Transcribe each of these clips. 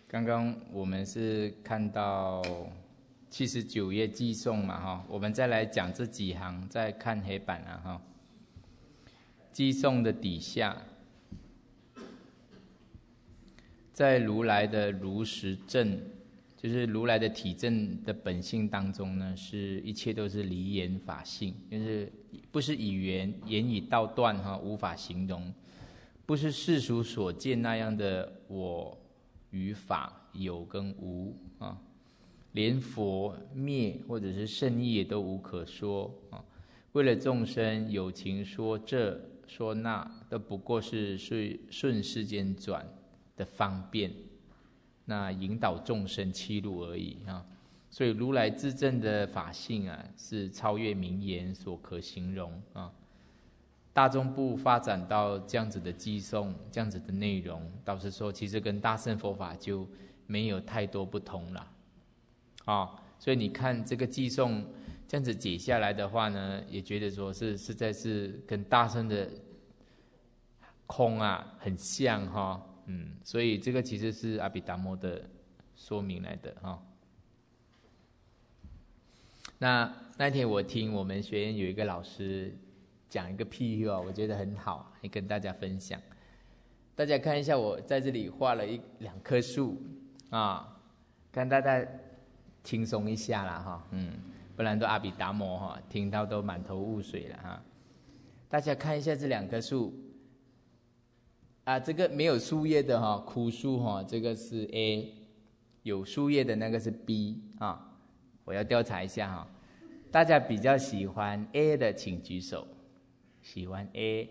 刚刚我们是看到79页寄送嘛哈，我们再来讲这几行，再看黑板啊哈。寄送的底下，在如来的如实证，就是如来的体证的本性当中呢，是一切都是离言法性，就是不是语言语道断哈，无法形容，不是世俗所见那样的我与法有跟无啊，连佛灭或者是圣意也都无可说啊。为了众生有情说这说那，都不过是顺世间转的方便，那引导众生七路而已啊。所以如来自证的法性啊，是超越名言所可形容啊。大众部发展到这样子的寄送，这样子的内容，倒是说其实跟大乘佛法就没有太多不同了啊。所以你看这个寄送这样子解下来的话呢，也觉得说是实在是跟大乘的空啊很像哈，所以这个其实是阿毗达摩的说明来的哈。那天我听我们学院有一个老师讲一个譬喻哦，我觉得很好，也跟大家分享。大家看一下，我在这里画了两棵树啊，看大家轻松一下啦哈，不然都阿毗达摩哈，听到都满头雾水了哈。大家看一下这两棵树啊，这个没有树叶的哈，枯树哈，这个是 A， 有树叶的那个是 B 啊。我要调查一下哈，大家比较喜欢 A 的请举手，喜欢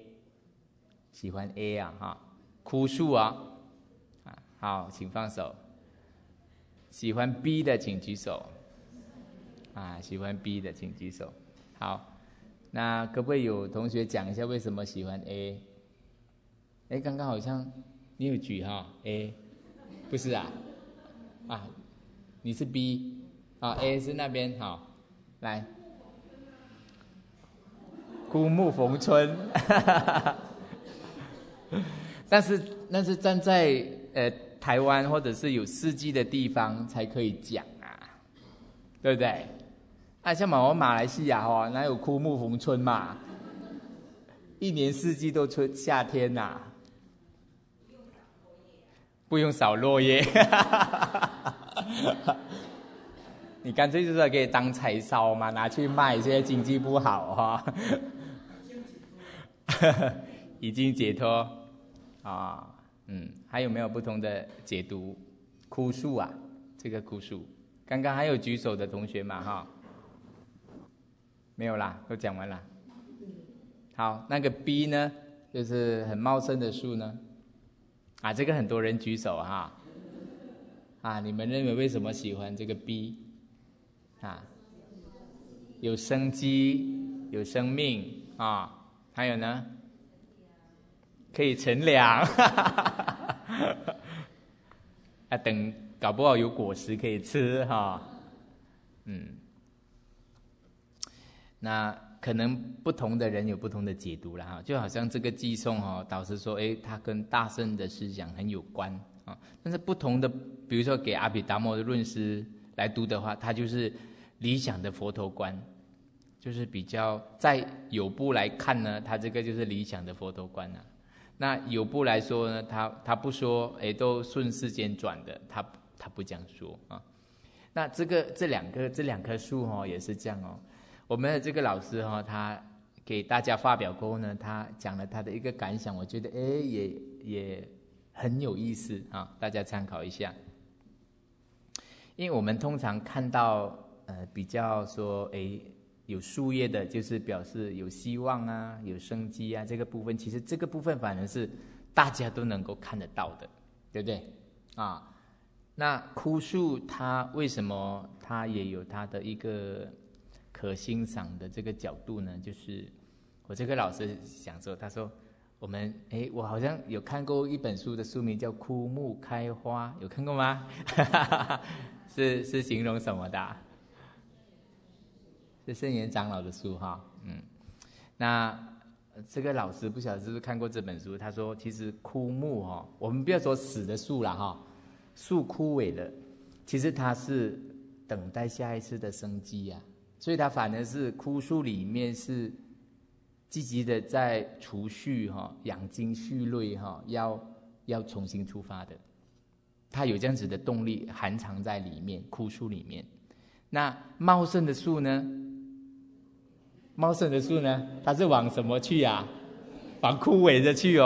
A 啊哈，枯树啊，好，请放手。喜欢 B 的请举手，喜欢 B 的请举手。好，那可不可以有同学讲一下为什么喜欢 A？ 刚刚好像你有举哈 A， 不是啊？你是 B。A 是那边好，来，枯木逢春，但是站在台湾或者是有四季的地方才可以讲啊，对不对？像我们马来西亚哪有枯木逢春嘛？一年四季都夏天呐，不用扫落叶。你干脆就是可以当柴烧嘛，拿去卖，现在经济不好哈。已经解脱啊，还有没有不同的解读？枯树啊，这个枯树，刚刚还有举手的同学嘛哈？没有啦，都讲完了。好，那个 B 呢，就是很茂盛的树呢，这个很多人举手哈。你们认为为什么喜欢这个 B？有生机，有生命啊，还有呢，可以乘凉，等搞不好有果实可以吃哈，那可能不同的人有不同的解读了哈，就好像这个寄送导师说，它跟大乘的思想很有关啊，但是不同的，比如说给阿毗达摩的论师来读的话，他就是理想的佛陀观，就是比较在有部来看呢，他这个就是理想的佛陀观啊。那有部来说呢，他不说，都顺世间转的，他不这样说啊。那这两棵树也是这样哦。我们的这个老师他给大家发表过后呢，他讲了他的一个感想，我觉得也很有意思啊，大家参考一下。因为我们通常看到比较说有树叶的，就是表示有希望啊，有生机啊，这个部分其实这个部分反而是大家都能够看得到的，对不对啊？那枯树它为什么它也有它的一个可欣赏的这个角度呢？就是我这个老师想说，他说我好像有看过一本书的书名叫《枯木开花》，有看过吗？是形容什么的？是圣严长老的书哈，那这个老师不晓得是不是看过这本书，他说其实枯木我们不要说死的树啦哈， 树枯萎了，其实它是等待下一次的生机啊，所以它反而是枯树里面是积极的在储蓄养精蓄锐要重新出发的，它有这样子的动力含藏在里面，枯树里面。那茂盛的树呢？茂盛的树呢？它是往什么去啊？往枯萎的去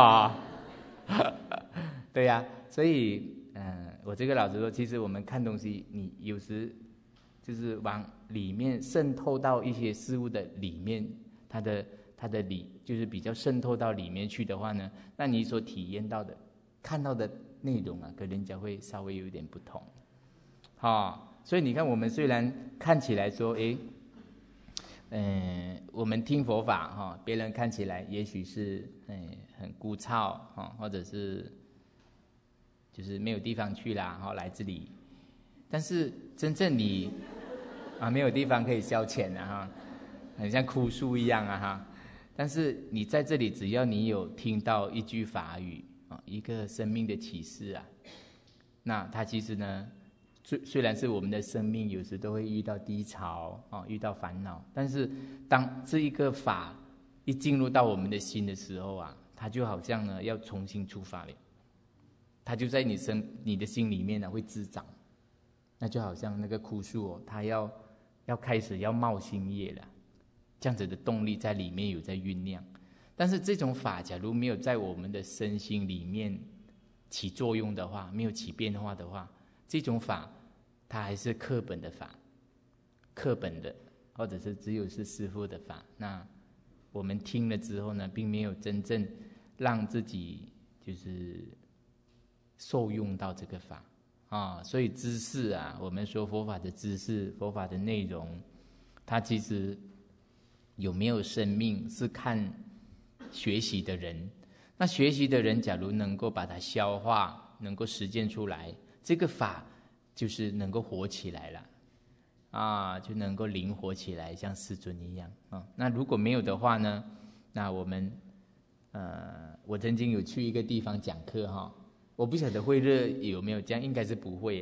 对呀，所以我这个老实说，其实我们看东西，你有时就是往里面渗透到一些事物的里面，它的理就是比较渗透到里面去的话呢，那你所体验到的、看到的内容啊，跟人家会稍微有点不同，所以你看，我们虽然看起来说，我们听佛法别人看起来也许是很枯燥或者是就是没有地方去啦来这里，但是真正你没有地方可以消遣啊很像枯树一样啊但是你在这里，只要你有听到一句法语一个生命的启示啊，那它其实呢，虽然是我们的生命有时都会遇到低潮遇到烦恼，但是当这一个法一进入到我们的心的时候啊，它就好像呢要重新出发了，它就在你的心里面呢会滋长，那就好像那个枯树它要开始要冒新叶了，这样子的动力在里面有在酝酿。但是这种法假如没有在我们的身心里面起作用的话，没有起变化的话，这种法它还是课本的法，课本的，或者是只有是师父的法，那我们听了之后呢，并没有真正让自己就是受用到这个法所以知识啊，我们说佛法的知识，佛法的内容，它其实有没有生命是看学习的人。那学习的人假如能够把它消化，能够实践出来，这个法就是能够活起来了就能够灵活起来，像世尊一样那如果没有的话呢，那我们我曾经有去一个地方讲课我不晓得慧热有没有这样，应该是不会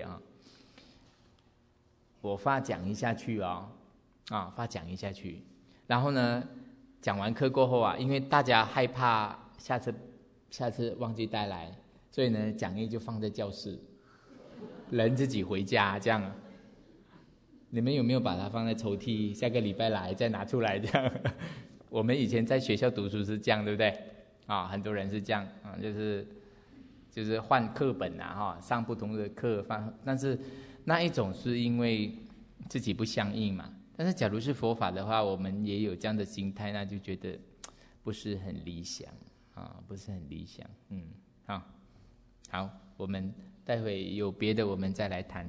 我发讲一下去发讲一下去，然后呢讲完课过后因为大家害怕下次忘记带来，所以呢讲义就放在教室，人自己回家这样。你们有没有把它放在抽屉，下个礼拜来再拿出来这样？我们以前在学校读书是这样，对不对很多人是这样就是换课本上不同的课放，但是那一种是因为自己不相应嘛。但是假如是佛法的话，我们也有这样的心态，那就觉得不是很理想不是很理想好，我们待会有别的我们再来谈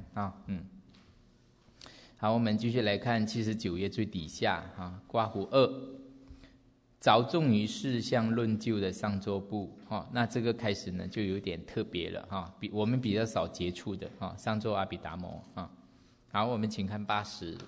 好，我们继续来看79页最底下刮胡2，着重于事项论究的上座部那这个开始呢就有点特别了我们比较少接触的上座阿毗达摩好，我们请看80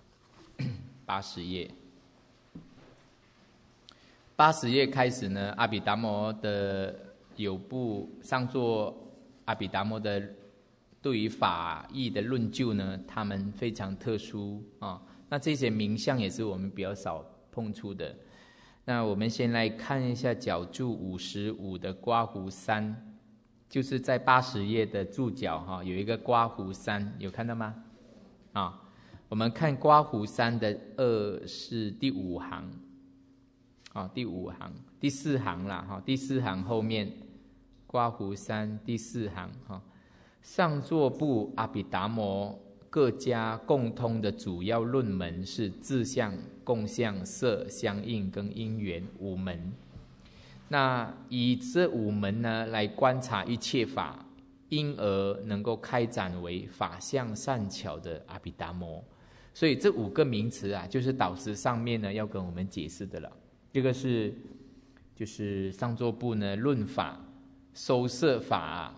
页。80页开始呢，阿毗达摩的有部上座阿毗达摩的对于法义的论究呢，他们非常特殊那这些名相也是我们比较少碰触的。那我们先来看一下角注55的刮胡3，就是在80页的注脚有一个刮胡3，有看到吗我们看刮胡3的2是第5行第5行第4行啦第4行后面刮胡3第4行上座部阿毗达摩各家共通的主要论门是自相、共相、色、相应跟因缘5门。那以这5门呢来观察一切法，因而能够开展为法相善巧的阿毗达摩。所以这5个名词就是导师上面呢要跟我们解释的了。这个是就是上座部呢论法、收摄法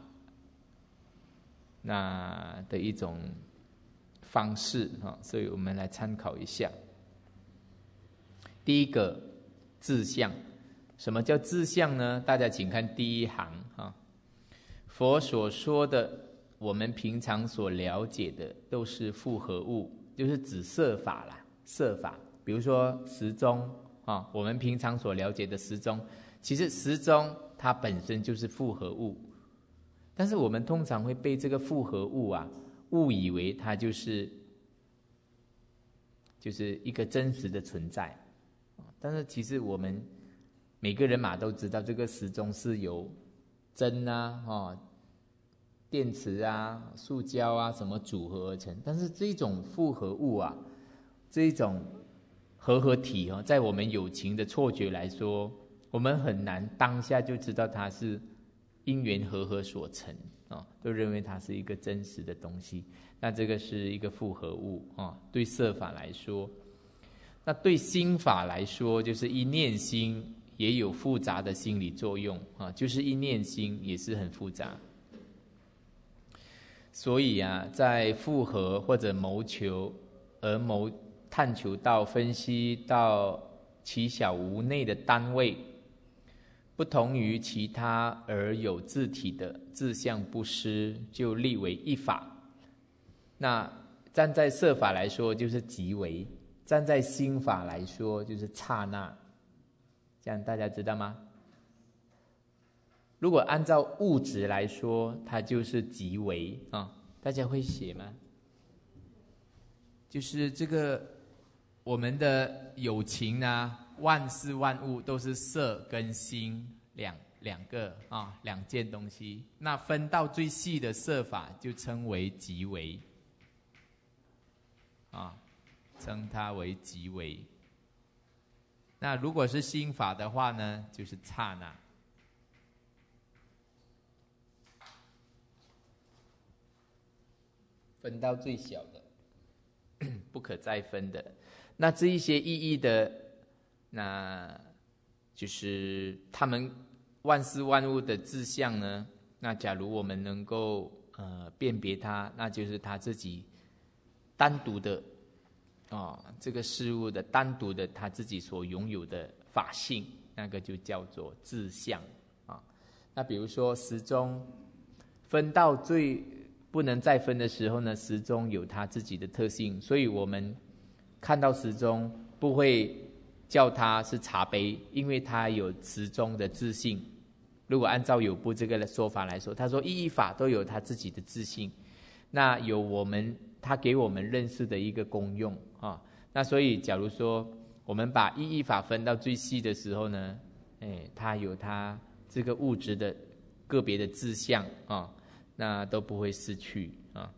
那的一种方式所以我们来参考一下。第一个自相，什么叫自相呢？大家请看第1行佛所说的我们平常所了解的都是复合物，就是指色法啦，色法。比如说时钟啊，我们平常所了解的时钟，其实时钟它本身就是复合物，但是我们通常会被这个复合物啊误以为它就是一个真实的存在。但是其实我们每个人嘛都知道，这个时钟是由针啊、电池啊、塑胶啊什么组合而成。但是这种复合物啊，这一种合体在我们有情的错觉来说，我们很难当下就知道它是因缘合所成都认为它是一个真实的东西。那这个是一个复合物对色法来说。那对心法来说，就是一念心也有复杂的心理作用就是一念心也是很复杂。所以在复合或者谋求而探求到分析到其小无内的单位，不同于其他而有自体的自相不失，就立为一法。那站在色法来说就是即为，站在心法来说就是刹那，这样大家知道吗？如果按照物质来说，它就是即为大家会写吗？就是这个我们的有情万事万物都是色跟心两个两件东西。那分到最细的色法就称为即为称它为即为。那如果是心法的话呢，就是刹那。分到最小的不可再分的。那这一些意义的，那就是他们万事万物的志向呢，那假如我们能够辨别它，那就是他自己单独的这个事物的单独的他自己所拥有的法性，那个就叫做志向那比如说时钟分到最不能再分的时候呢，时钟有它自己的特性，所以我们看到时钟不会叫它是茶杯，因为它有时钟的自性。如果按照有部这个说法来说，他说意义法都有它自己的自性，那有他给我们认识的一个功用那所以假如说我们把意义法分到最细的时候呢，它有它这个物质的个别的志向那都不会失去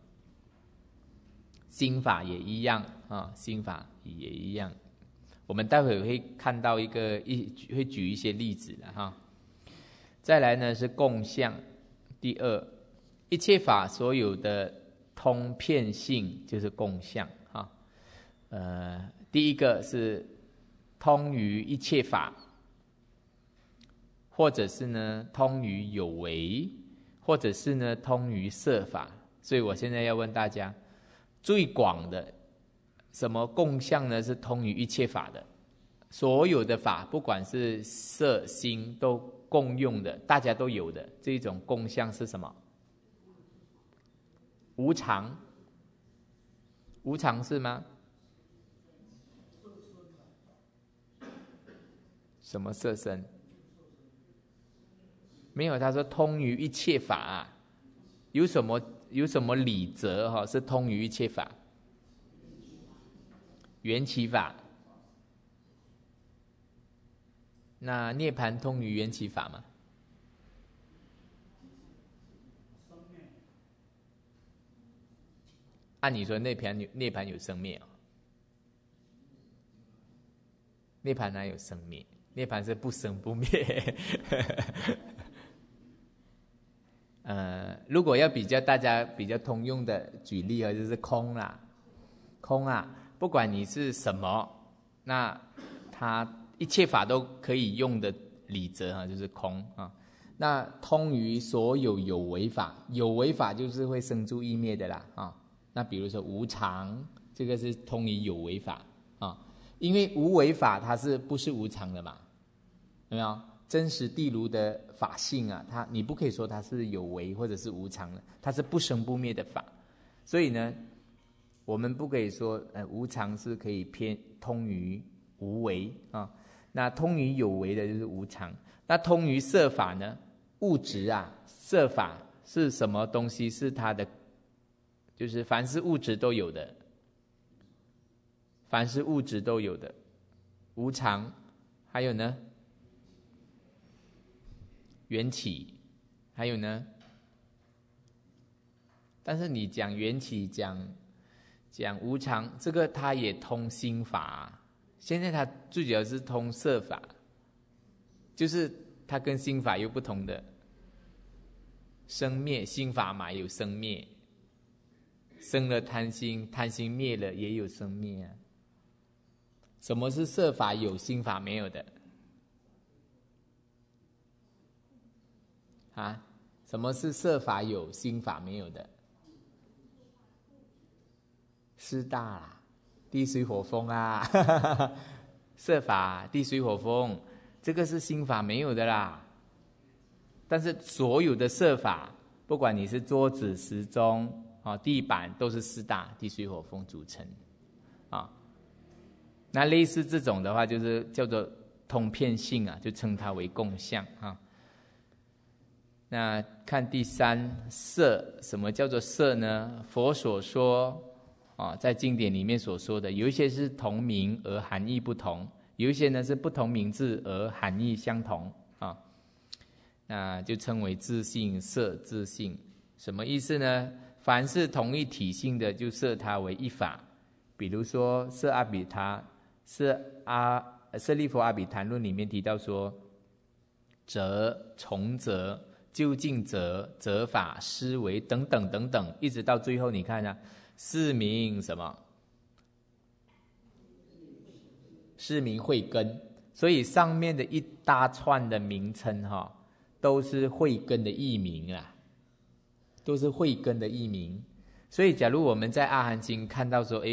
心法也一样心法也一样。我们待会会看到会举一些例子的再来呢是共相。第二，一切法所有的通遍性就是共相第一个是通于一切法，或者是呢通于有为，或者是呢通于色法。所以我现在要问大家，最广的什么共相呢？是通于一切法的，所有的法不管是色心都共用的，大家都有的这种共相是什么？无常。无常是吗？什么色身？没有，他说通于一切法有什么理则是通于一切法？缘起法。那涅槃通于缘起法吗？按你说涅槃有生灭涅槃哪有生灭？涅槃是不生不灭如果要比较大家比较通用的举例就是空啦。空不管你是什么，那它一切法都可以用的理则就是空那通于所有有为法，有为法就是会生住异灭的啦那比如说无常，这个是通于有为法因为无为法它是不是无常的嘛？有没有？ 真实地如的法性啊，你不可以说它是有为或者是无常的，它是不生不灭的法。所以呢，我们不可以说无常是可以偏通于无为啊。那通于有为的就是无常。那通于色法呢？物质色法是什么东西？是它的，就是凡是物质都有的，凡是物质都有的无常。还有呢，缘起。还有呢，但是你讲缘起，讲无常，这个它也通心法。现在它最主要是通色法，就是它跟心法有不同的生灭。心法嘛有生灭，生了贪心，贪心灭了也有生灭啊。什么是色法有心法没有的啊？什么是色法有心法没有的？四大啦，地水火风啊，色法地水火风，这个是心法没有的啦。但是所有的色法，不管你是桌子、时钟地板，都是四大地水火风组成啊。那类似这种的话，就是叫做通遍性就称它为共相啊。那看第三，色，什么叫做色呢？佛所说在经典里面所说的，有一些是同名而含义不同，有一些呢是不同名字而含义相同啊。那就称为自性色自性。什么意思呢？凡是同一体性的，就设它为一法。比如说色阿比他，舍利弗阿比昙论里面提到说，则、从则、究竟则、则法、思维等等等等，一直到最后你看是名什么？是名慧根。所以上面的一大串的名称都是慧根的译名啦，都是慧根的译名。所以假如我们在阿含经看到说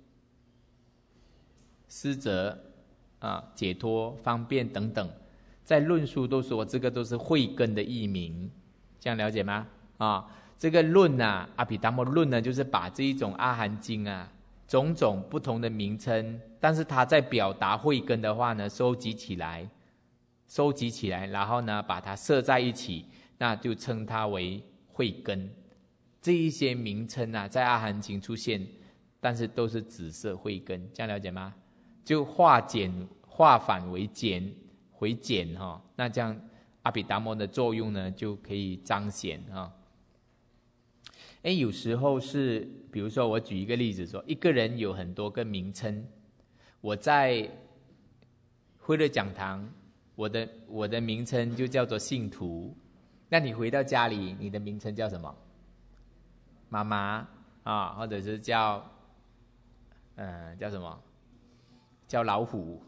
思则解脱、方便等等，在论述都说这个都是慧根的译名，这样了解吗？这个论阿毗达摩论呢，就是把这一种阿含经种种不同的名称，但是它在表达慧根的话呢，收集起来，然后呢把它设在一起，那就称它为慧根。这一些名称在阿含经出现，但是都是紫色慧根，这样了解吗？就化繁为简，那这样阿毗达摩的作用呢就可以彰显有时候是，比如说我举一个例子说，一个人有很多个名称，我在慧乐讲堂，我的名称就叫做信徒，那你回到家里，你的名称叫什么？妈妈或者是叫什么？叫老虎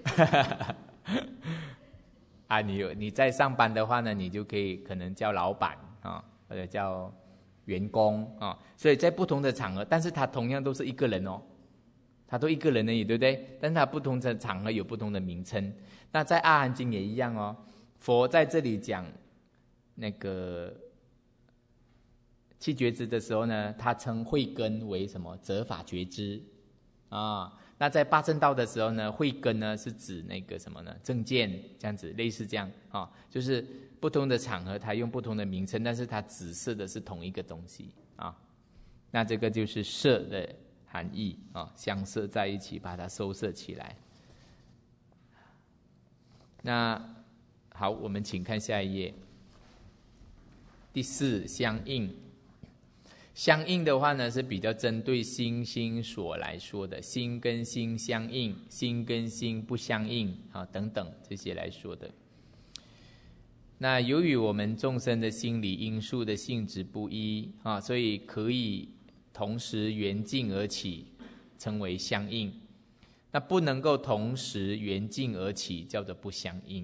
你在上班的话呢，你就可能叫老板或者叫员工所以在不同的场合，但是他同样都是一个人他都一个人而已，对不对？但是他不同的场合有不同的名称。那在阿含经也一样佛在这里讲那个七觉支的时候呢，他称慧根为什么？则法觉支那在八正道的时候呢，慧根呢是指那个什么呢？正见，这样子，类似这样就是不同的场合它用不同的名称，但是它指示的是同一个东西那这个就是摄的含义相摄在一起，把它收摄起来。那好，我们请看下一页。第四，相应。相应的话呢，是比较针对心所来说的，心跟心相应，心跟心不相应等等这些来说的。那由于我们众生的心理因素的性质不一所以可以同时缘尽而起，称为相应。那不能够同时缘尽而起，叫做不相应。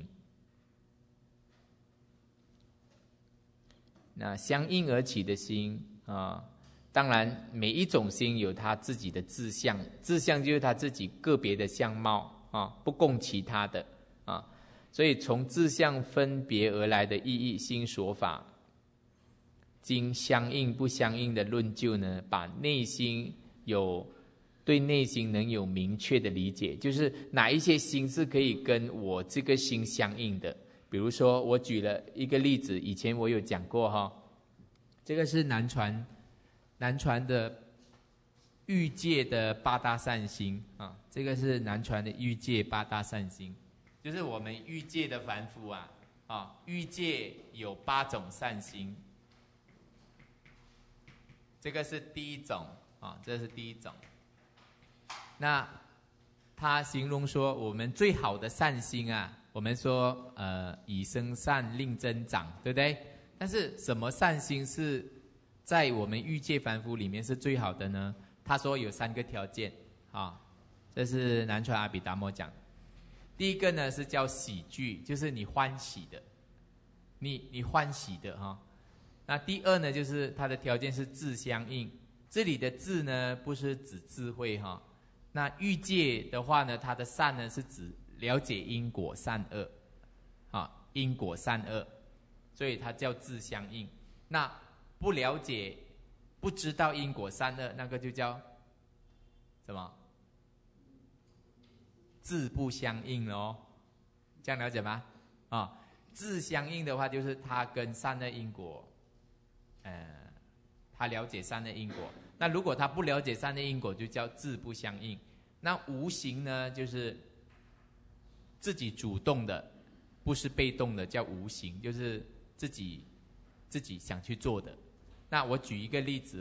那相应而起的心当然每一种心有它自己的志向，志向就是它自己个别的相貌不共其他的所以从自相分别而来的意义心说法，经相应不相应的论究呢，把内心对内心能有明确的理解，就是哪一些心是可以跟我这个心相应的。比如说我举了一个例子，以前我有讲过哈，这个是南传的欲界的八大善心啊，这个是南传的欲界八大善心，就是我们欲界的凡夫欲界有8种善心，这个是第一种这是第一种。那他形容说，我们最好的善心我们说以生善令增长，对不对？但是什么善心是在我们欲界凡夫里面是最好的呢？他说有3个条件这是南传阿毗达摩讲。第一个呢是叫喜具，就是你欢喜的，你欢喜的那第二呢，就是它的条件是自相应，这里的自呢不是指智慧那欲界的话呢，它的善呢是指了解因果善恶因果善恶，所以它叫自相应。那不了解不知道因果善恶，那个就叫什么？自不相应咯，这样了解吗？自相应的话，就是他跟善恶因果他了解善恶因果。那如果他不了解善恶因果，就叫自不相应。那无形呢，就是自己主动的，不是被动的，叫无形，就是自己想去做的。那我举一个例子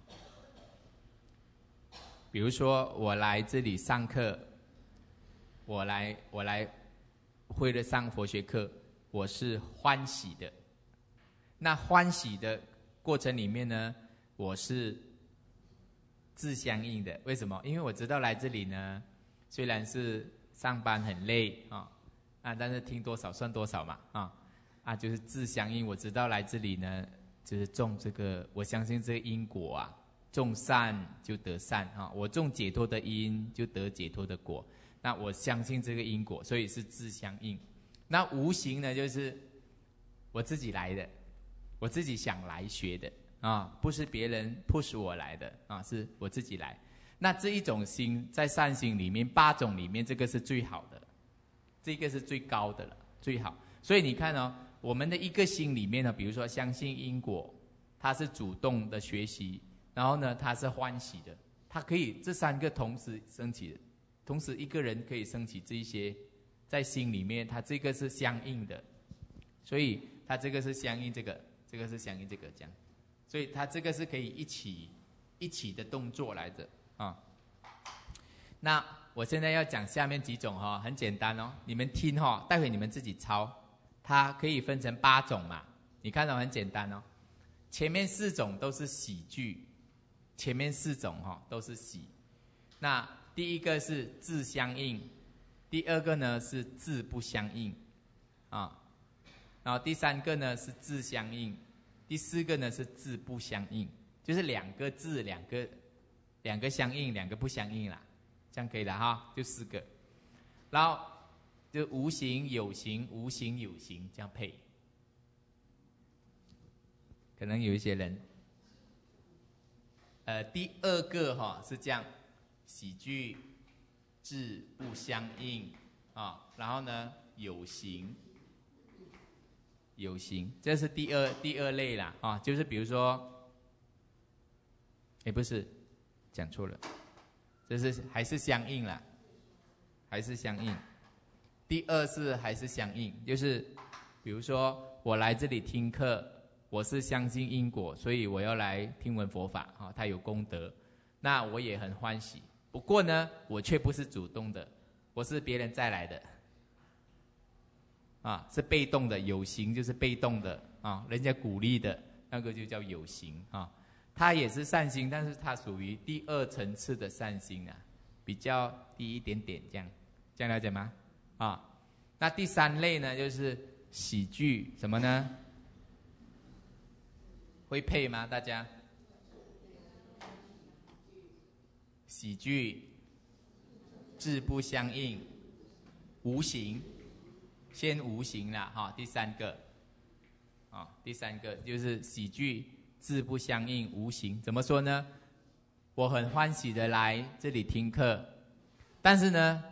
比如说我来这里上课，我来会了上佛学课，我是欢喜的。那欢喜的过程里面呢，我是自相应的。为什么？因为我知道来这里呢，虽然是上班很累但是听多少算多少嘛就是自相应。我知道来这里呢，就是种这个，我相信这个因果种善就得善我种解脱的因就得解脱的果。那我相信这个因果，所以是自相应。那无形呢，就是我自己来的，我自己想来学的不是别人 push 我来的是我自己来。那这一种心在善心里面8种里面，这个是最好的，这个是最高的了，最好。所以你看我们的一个心里面呢，比如说相信因果，它是主动的学习，然后呢它是欢喜的，它可以这3个同时升起的，同时一个人可以升起这一些在心里面，它这个是相应的，所以它这个是相应这个是相应这个这样，所以它这个是可以一起的动作来的那我现在要讲下面几种很简单你们听待会你们自己抄。它可以分成8种嘛，你看很简单前面4种都是喜具，前面4种都是喜。那第一个是自相应，第二个呢是自不相应然后第3个呢是自相应，第4个呢是自不相应，就是2个自两个相应2个不相应啦，这样可以了就4个。然后就无形有形，无形有形，这样配。可能有一些人第2个是这样，喜具自不相应然后呢有形，这是第二类啦就是比如说不是讲错了，这是还是相应啦，还是相应。第2是还是相应，就是比如说我来这里听课，我是相信因果，所以我要来听闻佛法它有功德，那我也很欢喜。不过呢我却不是主动的，我是别人带来的是被动的。有形就是被动的人家鼓励的那个就叫有形它也是善心，但是它属于第2层次的善心比较低一点点，这样了解吗那第3类呢就是喜具，什么呢？会配吗？大家喜具自不相应，无形先无形啦哈。第三个就是喜剧自不相应，无形。怎么说呢？我很欢喜的来这里听课，但是呢，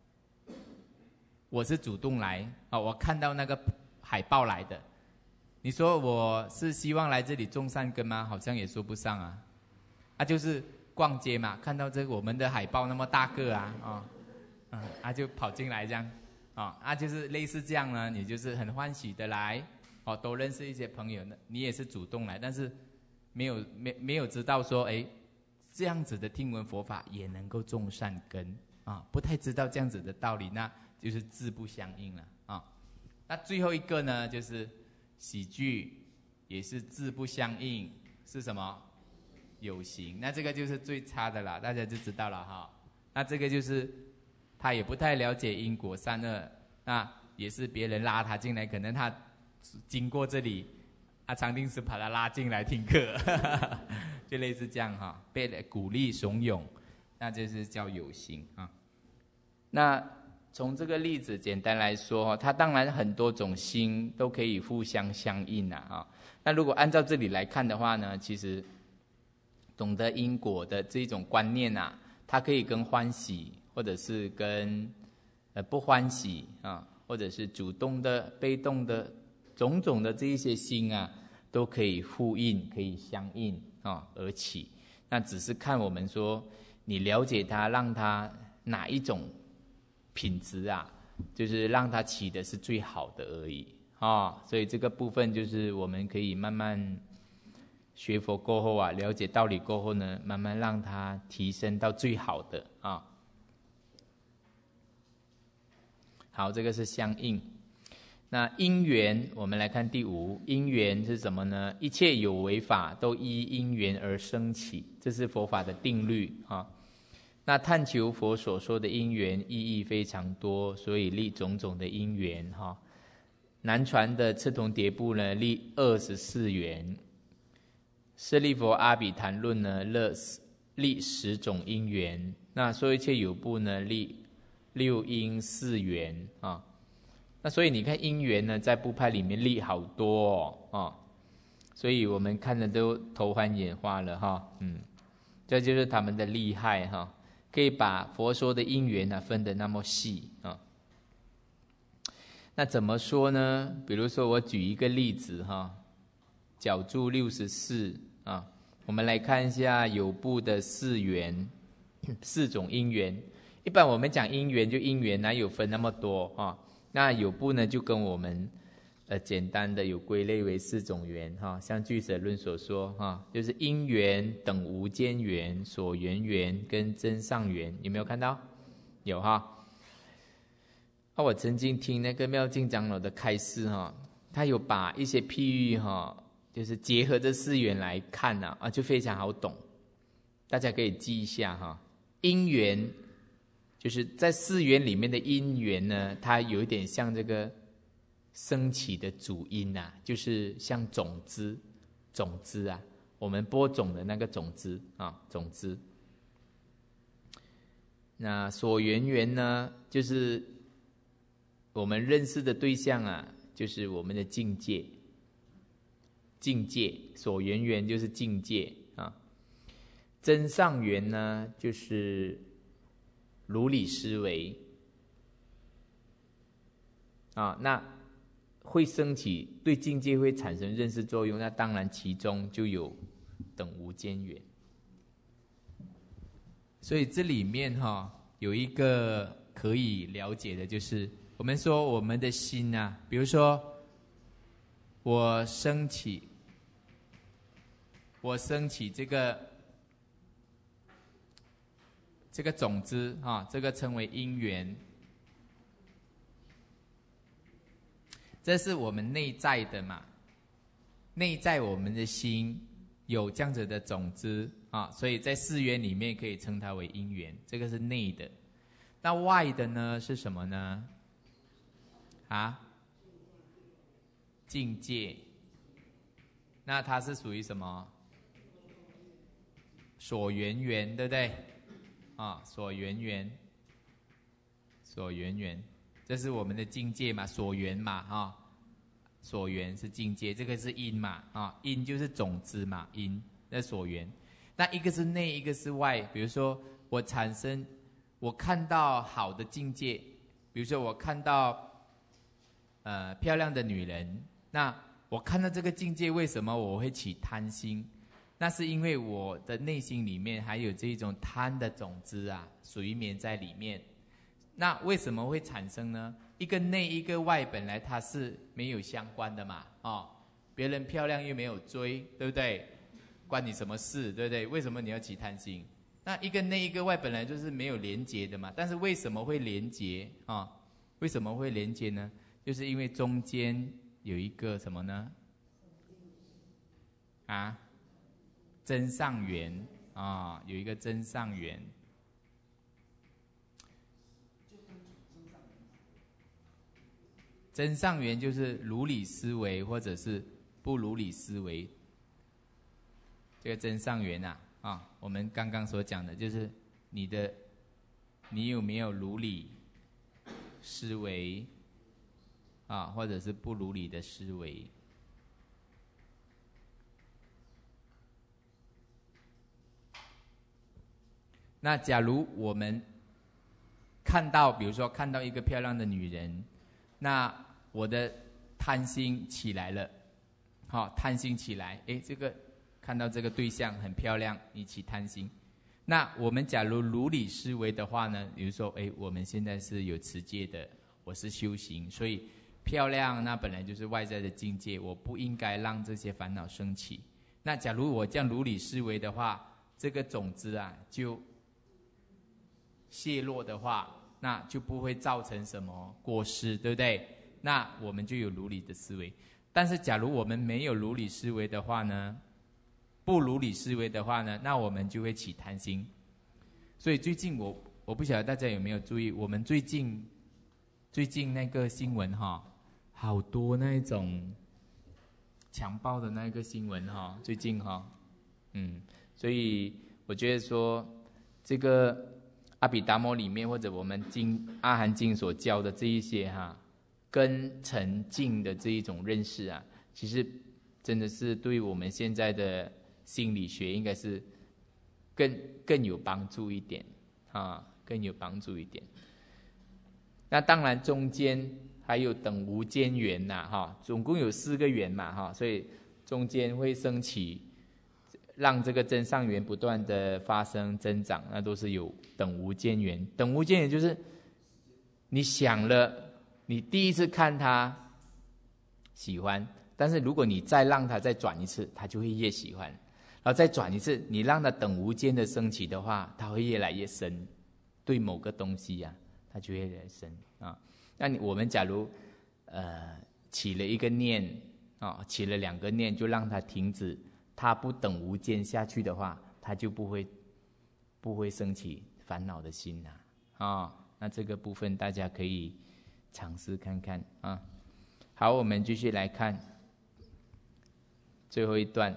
我是主动来啊，我看到那个海报来的。你说我是希望来这里种善根吗？好像也说不上啊。就是逛街嘛，看到这个我们的海报那么大个就跑进来这样就是类似这样呢。你就是很欢喜的来都认识一些朋友，你也是主动来，但是没有知道说这样子的听闻佛法也能够种善根不太知道这样子的道理，那就是自不相应了那最后一个呢，就是喜剧也是自不相应，是什么？有形。那这个就是最差的啦，大家就知道了那这个就是他也不太了解因果善恶，那也是别人拉他进来，可能他经过这里常定师把他拉进来听课就类似这样被鼓励怂恿，那就是叫有形那从这个例子简单来说它当然很多种心都可以互相相应那如果按照这里来看的话呢，其实懂得因果的这种观念它可以跟欢喜或者是跟不欢喜或者是主动的被动的种种的这一些心都可以呼应，可以相应而起。那只是看我们说你了解它，让它哪一种品质就是让它起的是最好的而已所以这个部分就是我们可以慢慢学佛过后了解道理过后呢，慢慢让它提升到最好的好，这个是相应。那因缘，我们来看第五，因缘是什么呢？一切有为法都依因缘而生起，这是佛法的定律那探求佛所说的因缘意义非常多，所以立种种的因缘南传的赤桐叠部呢立24缘，舍利佛阿比昙论呢立10种因缘，那说一切有部呢立6因4缘那所以你看因缘呢在部派里面立好多所以我们看的都头昏眼花了这就是他们的厉害可以把佛说的因缘分得那么细那怎么说呢？比如说我举一个例子角注64我们来看一下有部的4缘，4种因缘。一般我们讲因缘就因缘哪有分那么多那有部呢就跟我们简单的有归类为4种缘像俱舍论所说就是因缘、等无间缘、所缘缘跟真上缘，有没有看到？有我曾经听那个妙净长老的开示他有把一些譬喻就是结合这4缘来看就非常好懂，大家可以记一下因缘就是在4缘里面的因缘呢，它有一点像这个升起的主因就是像种子我们播种的那个种子种子。那所缘缘呢，就是我们认识的对象就是我们的境界，所缘缘就是境界真上缘呢就是如理思维那会升起对境界会产生认识作用，那当然其中就有等无间缘。所以这里面有一个可以了解的，就是我们说我们的心比如说我升起这个种子这个称为因缘，这是我们内在的嘛，内在我们的心有这样子的种子所以在4缘里面可以称它为因缘，这个是内的。那外的呢是什么呢？境界。那它是属于什么？所缘缘，对不对？所缘缘， 这是我们的境界嘛，所缘嘛，所缘是境界，这个是因嘛，因就是种子嘛，因那所缘。那一个是内，一个是外。比如说我看到好的境界，比如说我看到漂亮的女人，那我看到这个境界，为什么我会起贪心？那是因为我的内心里面还有这种贪的种子啊，随眠在里面。那为什么会产生呢？一个内一个外，本来它是没有相关的嘛，别人漂亮又没有追，对不对？关你什么事，对不对？为什么你要起贪心？那一个内一个外本来就是没有连结的嘛，但是为什么会连结啊？为什么会连结呢？就是因为中间有一个什么呢？真上缘啊，有一个真上缘。真上缘就是如理思维或者是不如理思维，这个真上缘我们刚刚所讲的就是你有没有如理思维或者是不如理的思维。那假如我们比如说看到一个漂亮的女人，那我的贪心起来了，贪心起来，这个看到这个对象很漂亮，你起贪心。那我们假如如理思维的话呢，比如说，我们现在是有持戒的，我是修行，所以漂亮那本来就是外在的境界，我不应该让这些烦恼升起。那假如我这样如理思维的话，这个种子就泄落的话，那就不会造成什么过失，对不对？那我们就有如理的思维。但是假如我们没有如理思维的话呢，不如理思维的话呢，那我们就会起贪心。所以最近我不晓得大家有没有注意，我们最近那个新闻好多那一种强暴的那个新闻最近所以我觉得说这个阿毗达摩里面或者我们阿含经所教的这一些根尘净的这一种认识其实真的是对我们现在的心理学应该是更有帮助一点更有帮助一点。那当然中间还有等无间缘总共有4个缘嘛所以中间会升起让这个真上缘不断的发生增长，那都是有等无间缘。等无间缘就是你想了，你第一次看他喜欢，但是如果你再让他再转一次，他就会越喜欢，然后再转一次，你让他等无间的升起的话，他会越来越深，对某个东西他就会越来越深那我们假如起了一个念起了2个念，就让他停止，他不等无间下去的话，他就不会升起烦恼的心那这个部分大家可以尝试看看好，我们继续来看最后一段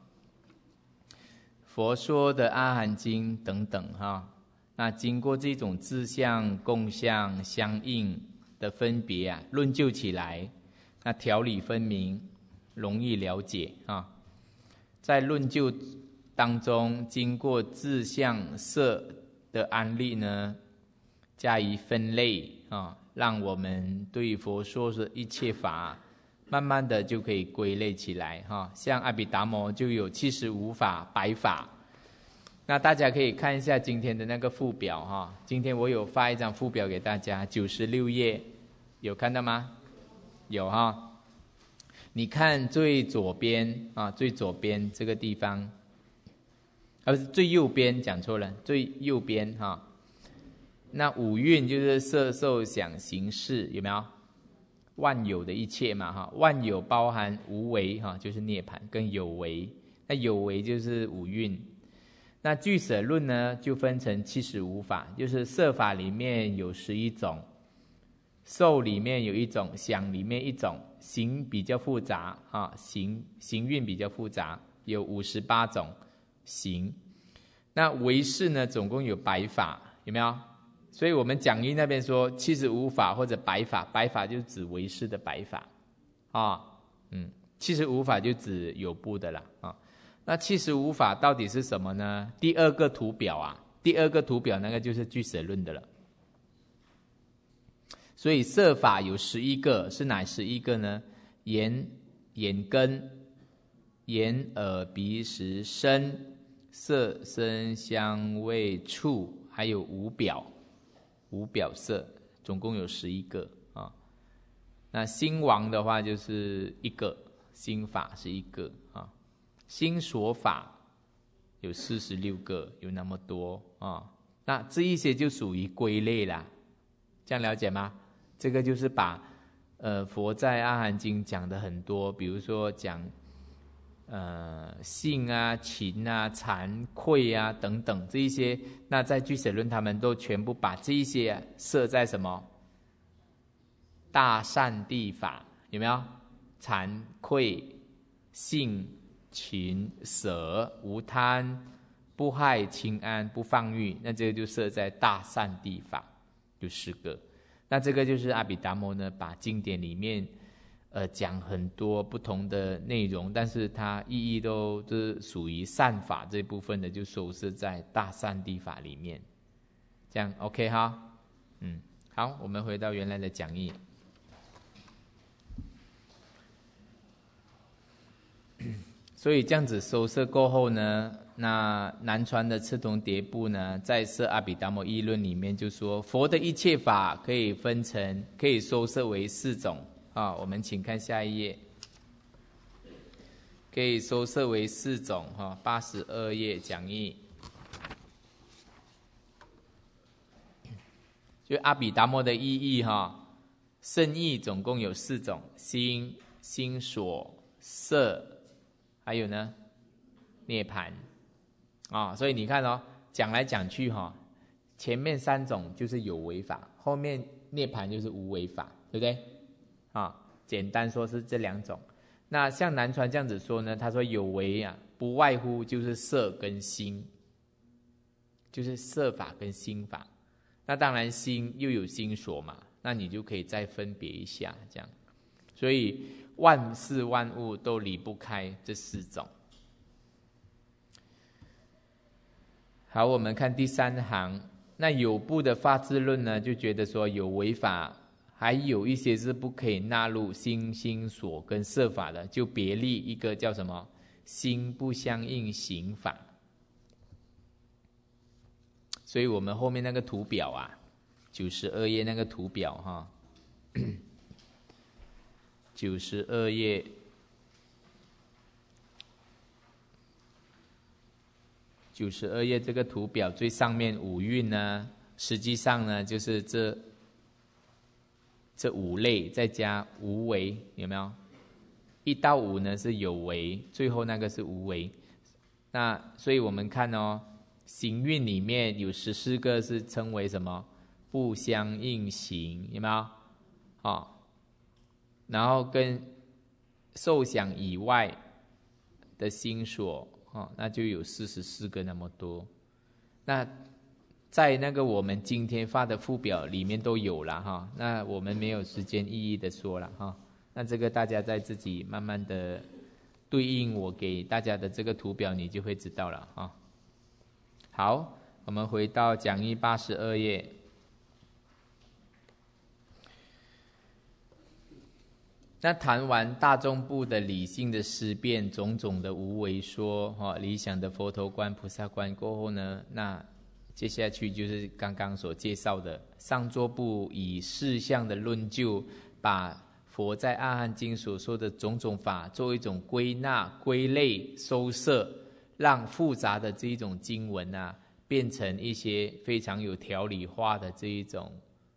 佛说的阿含经等等那经过这种自相、共相、相应的分别论究起来，那条理分明，容易了解在论究当中，经过自相色的安立呢，加以分类让我们对佛说的一切法慢慢的就可以归类起来像阿毗达摩就有75法100法。那大家可以看一下今天的那个附表今天我有发一张附表给大家，96页，有看到吗？有你看最左边最左边这个地方不是最右边，讲错了，最右边那五蕴就是色受想行识，有没有？万有的一切嘛万有包含无为就是涅槃跟有为，那有为就是五蕴。那俱舍论呢就分成75法，就是色法里面有11种，受里面有1种，想里面1种，行比较复杂行蕴比较复杂，有58种行。那唯识呢总共有100法，有没有所以我们讲义那边说75法或者白法，白法就指唯识的白法75法就指有部的啦那75法到底是什么呢？第二个图表那个就是俱舍论的了。所以色法有11个，是哪11个呢？眼根、眼耳鼻识身、色声香味触，还有五表色，总共有11个那心王的话就是一个，心法是一个心所法有46个，有那么多那这一些就属于归类啦，这样了解吗？这个就是把佛在阿含经讲的很多，比如说讲性情惭愧等等这一些，那在俱舍论他们都全部把这一些设在什么大善地法，有没有？惭愧、性、情、舍、无贪、不害、清安、不放欲，那这个就设在大善地法，就10个。那这个就是阿毗达摩呢，把经典里面讲很多不同的内容，但是它意义都是属于善法这部分的，就收摄在大善地法里面。这样 OK 哈？好，我们回到原来的讲义。所以这样子收摄过后呢，那南传的赤桐蝶部呢，在《摄阿毗达摩议论》里面就说，佛的一切法可以收摄为4种我们请看下一页，可以收摄为4种82页讲义。就阿毗达摩的意义圣义总共有4种，心、心所、色，还有呢涅槃所以你看讲来讲去前面3种就是有为法，后面涅槃就是无为法，对不对简单说是这2种。那像南传这样子说呢，他说有为不外乎就是色跟心，就是色法跟心法。那当然心又有心所嘛，那你就可以再分别一下这样。所以万事万物都离不开这4种。好，我们看第3行，那有部的发智论呢，就觉得说有为法还有一些是不可以纳入心、心所跟色法的，就别立一个叫什么心不相应行法。所以我们后面那个图表92页那个图表92页92页这个图表最上面5蕴呢，实际上呢就是这5类再加无为，有没有？1到5呢是有为，最后那个是无为。那所以我们看行蕴里面有14个是称为什么？不相应行，有没有？然后跟受想以外的心所那就有44个那么多。那在那个我们今天发的附表里面都有了那我们没有时间一一的说了那这个大家再自己慢慢的对应我给大家的这个图表，你就会知道了好，我们回到讲义82页。那谈完大众部的理性的思辨，种种的无为说理想的佛陀观、菩萨观过后呢，那接下去就是刚刚所介绍的上座部以事项的论究，把佛在阿含经所说的种种法做一种归纳、归类、收摄，让复杂的这一种经文变成一些非常有条理化的这一种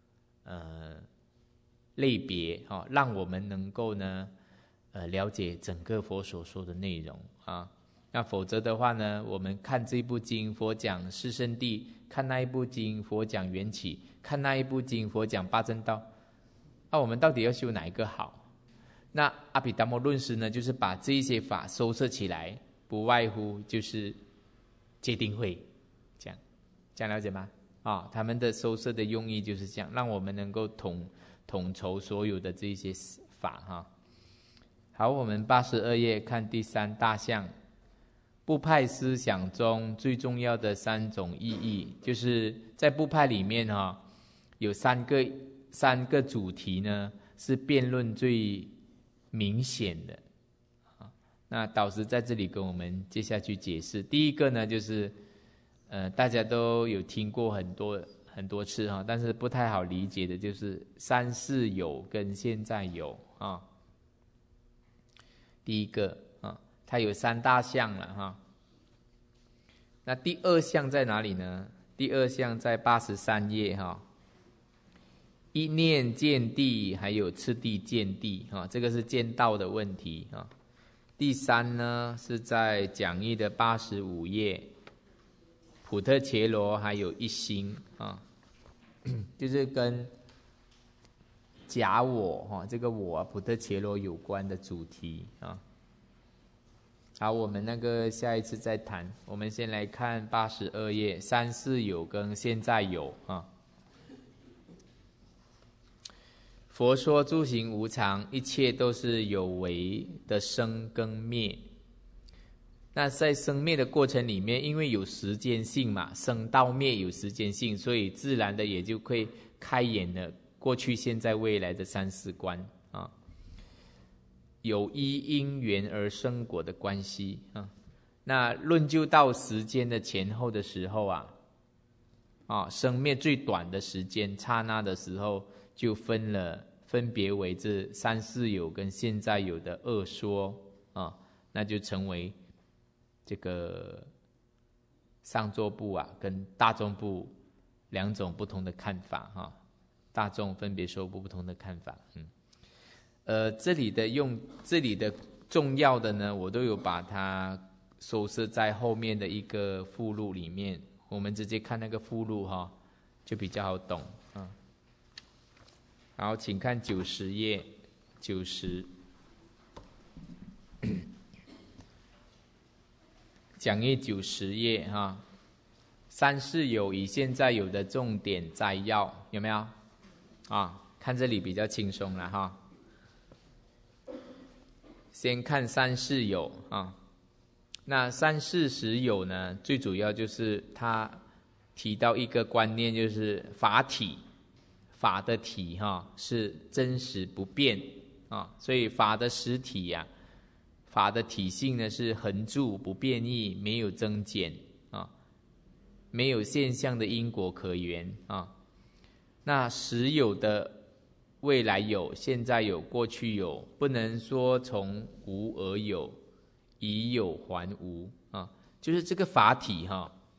类别让我们能够呢了解整个佛所说的内容那否则的话呢，我们看这部经佛讲四圣谛，看那一部经佛讲缘起，看那一部经佛讲八正道，我们到底要修哪一个好？那阿毗达摩论师呢，就是把这一些法收摄起来，不外乎就是戒定慧，这样了解吗啊，他们的收摄的用意就是这样，让我们能够统筹所有的这些法哈。好，我们82页看第3大项，部派思想中最重要的3种意义，就是在部派里面哈，有三个主题呢，是辩论最明显的。那导师在这里跟我们接下去解释。第一个呢，就是大家都有听过很多次哈，但是不太好理解的，就是三世有跟现在有啊。第一个啊，它有3大项了哈。那第2项在哪里呢？第2项在83页哈。一念见地，还有次第见地啊，这个是见道的问题啊。第3呢，是在讲义的85页，普特伽罗还有一心啊，就是跟假我哈，这个我普特伽罗有关的主题啊。好，我们那个下一次再谈。我们先来看82页，三世有跟现在有啊。佛说诸行无常，一切都是有为的生跟灭。那在生灭的过程里面，因为有时间性嘛，生到灭有时间性，所以自然的也就会开演了过去、现在、未来的3世观啊，有依因缘而生果的关系啊。那论就到时间的前后的时候啊，生灭最短的时间刹那的时候，就分别为这3世有跟现在有的2说啊，那就成为这个上座部啊跟大众部2种不同的看法哈。大众分别说不同的看法，这里的重要的呢，我都有把它收摄在后面的一个附录里面，我们直接看那个附录哈，就比较好懂啊。好，请看90页，90讲义90页哈。三世有以现在有的重点摘要有没有啊？看这里比较轻松了哈。先看三世有啊，那三世实有呢，最主要就是他提到一个观念，就是法体。法的体是真实不变啊，所以法的实体法的体性呢是恒住不变异，没有增减啊，没有现象的因果可言啊。那实有的未来有、现在有、过去有，不能说从无而有，以有还无啊，就是这个法体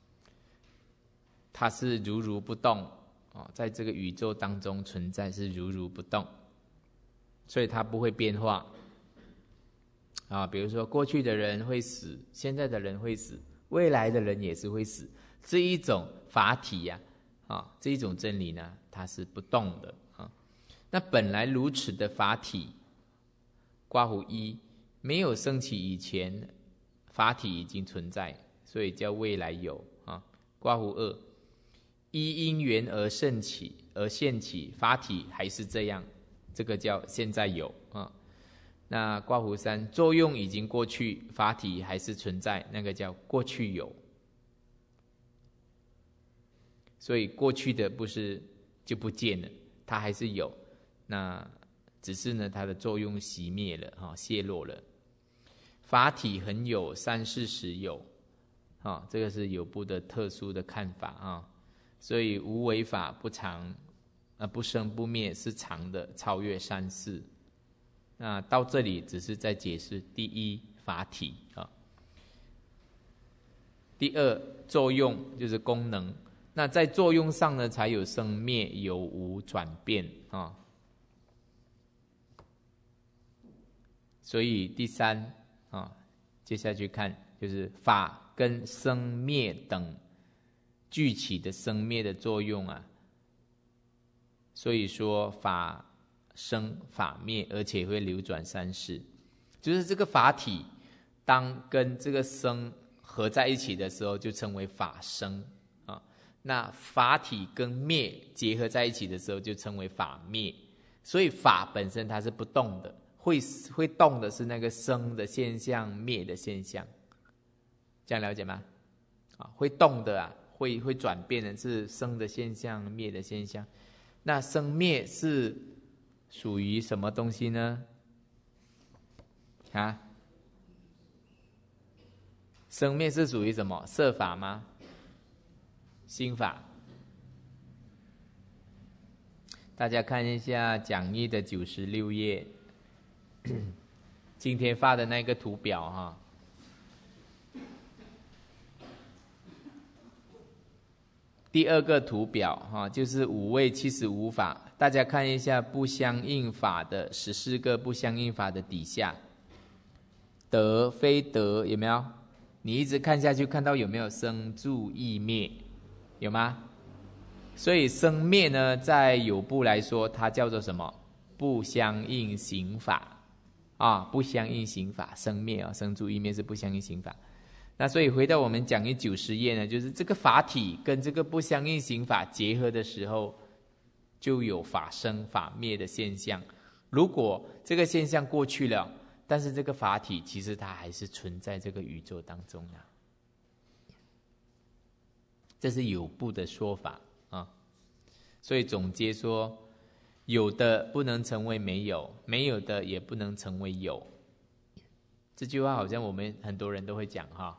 它是如不动。在这个宇宙当中存在是如不动，所以它不会变化啊。比如说过去的人会死，现在的人会死，未来的人也是会死，这一种法体这一种真理呢，它是不动的啊。那本来如此的法体，括弧一没有升起以前，法体已经存在，所以叫未来有啊。括弧二依因缘而现起，法体还是这样，这个叫现在有啊。那括弧三作用已经过去，法体还是存在，那个叫过去有。所以过去的不是就不见了，它还是有，那只是呢它的作用熄灭了泄落了。法体很有，三世实有这个是有部的特殊的看法所以无为法不常，不生不灭是常的，超越三世。那到这里只是在解释第一法体第二作用就是功能。那在作用上呢，才有生灭，有无转变所以第三接下去看就是法跟生灭等具起的生灭的作用所以说法生法灭，而且会流转三世。就是这个法体当跟这个生合在一起的时候，就称为法生那法体跟灭结合在一起的时候，就称为法灭。所以法本身它是不动的，会动的是那个生的现象、灭的现象。这样了解吗？会动的啊，会转变的是生的现象、灭的现象。那生灭是属于什么东西呢？生灭是属于什么？色法吗？心法？大家看一下讲义的96页，今天发的那个图表哈。第二个图表哈，就是五位75法，大家看一下不相应法的14个不相应法的底下，得非得有没有？你一直看下去，看到有没有生住异灭？有吗？所以生灭呢，在有部来说，它叫做什么？不相应行法不相应行法，生灭生住异灭是不相应行法。那所以回到我们讲义90页呢，就是这个法体跟这个不相应行法结合的时候，就有法生法灭的现象。如果这个现象过去了，但是这个法体其实它还是存在这个宇宙当中的，这是有部的说法啊。所以总结说，有的不能成为没有，没有的也不能成为有。这句话好像我们很多人都会讲哈。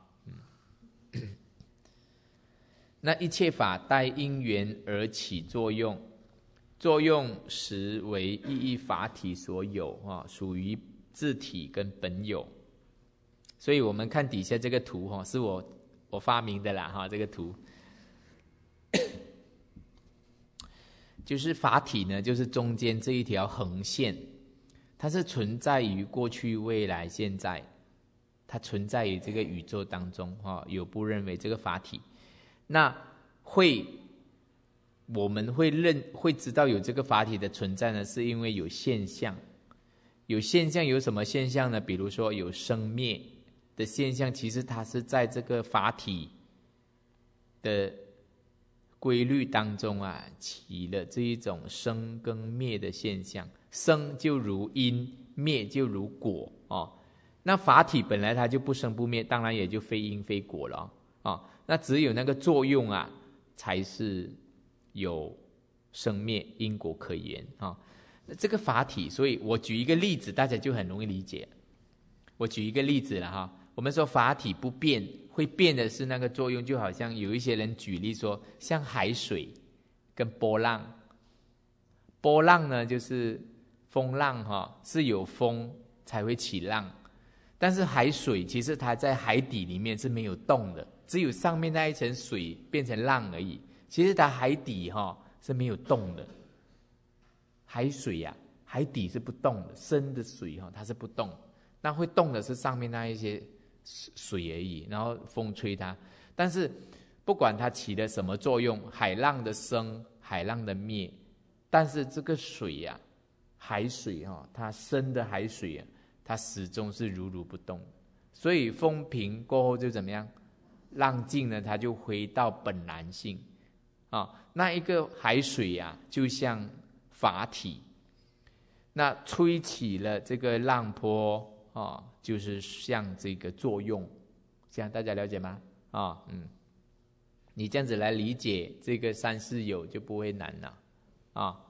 那一切法带因缘而起作用，作用时为意义法体所有属于自体跟本有。所以我们看底下这个图是我发明的啦这个图就是法体呢，就是中间这一条横线，它是存在于过去、未来、现在，它存在于这个宇宙当中有部认为这个法体，那我们会知道有这个法体的存在呢，是因为有现象。有现象有什么现象呢？比如说有生灭的现象，其实它是在这个法体的规律当中起了这一种生跟灭的现象。生就如因，灭就如果那法体本来它就不生不灭，当然也就非因非果了那只有那个作用才是有生灭因果可言这个法体，所以我举一个例子，大家就很容易理解。我举一个例子了我们说法体不变，会变的是那个作用，就好像有一些人举例说，像海水跟波浪。波浪呢，就是风浪是有风才会起浪，但是海水其实它在海底里面是没有动的，只有上面那一层水变成浪而已。其实它海底是没有动的。海水海底是不动的，深的水它是不动，那会动的是上面那一些水而已，然后风吹它。但是不管它起了什么作用，海浪的生，海浪的灭，但是这个水海水它深的海水它始终是如如不动。所以风平过后就怎么样？浪静呢，它就回到本然性那一个海水就像法体，那吹起了这个浪波就是像这个作用。这样大家了解吗？你这样子来理解这个三世有就不会难了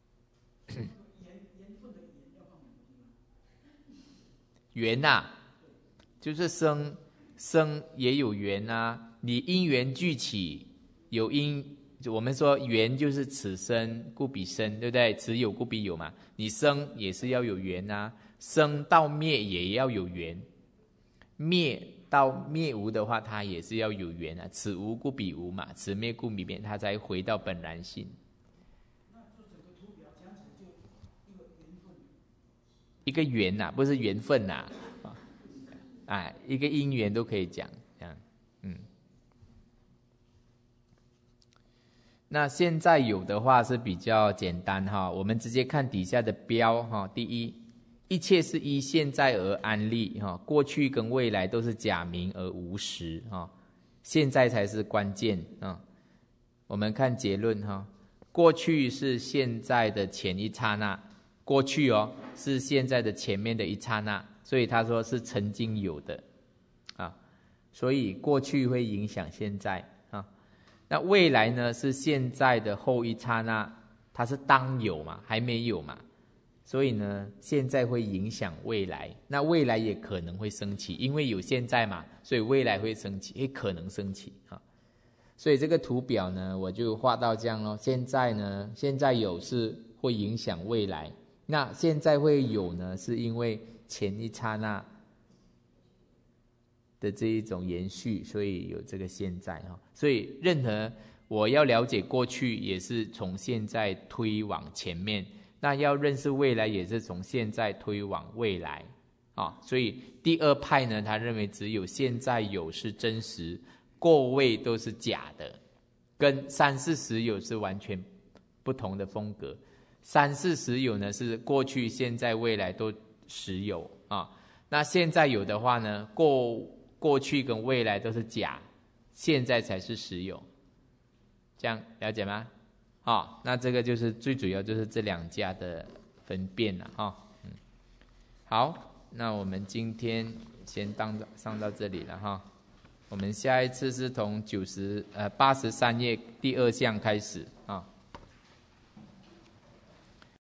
缘就是生也有缘你因缘聚起，有因，我们说缘就是此生故彼生，对不对？此有故彼有嘛。你生也是要有缘生到灭也要有缘，灭到灭无的话，它也是要有缘此无故彼无嘛，此灭故彼灭，它才回到本然性。一个缘不是缘分一个因缘都可以讲这样。那现在有的话是比较简单我们直接看底下的标第一，一切是依现在而安立过去跟未来都是假名而无实现在才是关键我们看结论哈，过去是现在的前一刹那，过去是现在的前面的一刹那，所以他说是曾经有的啊，所以过去会影响现在啊。那未来呢是现在的后一刹那，它是当有嘛，还没有嘛，所以呢现在会影响未来，那未来也可能会升起，因为有现在嘛，所以未来会升起，也可能升起啊。所以这个图表呢，我就画到这样咯。现在呢，现在有是会影响未来，那现在会有呢，是因为前一刹那的这一种延续，所以有这个现在哈。所以任何我要了解过去，也是从现在推往前面；那要认识未来，也是从现在推往未来啊。所以第二派呢，他认为只有现在有是真实。过位都是假的，跟三世实有是完全不同的风格。三世实有呢是过去、现在、未来都实有啊。那现在有的话呢，过去跟未来都是假，现在才是实有。这样了解吗？啊，那这个就是最主要就是这两家的分辨了哈。好，那我们今天先上到这里了哈。我们下一次是从83页第2项开始啊。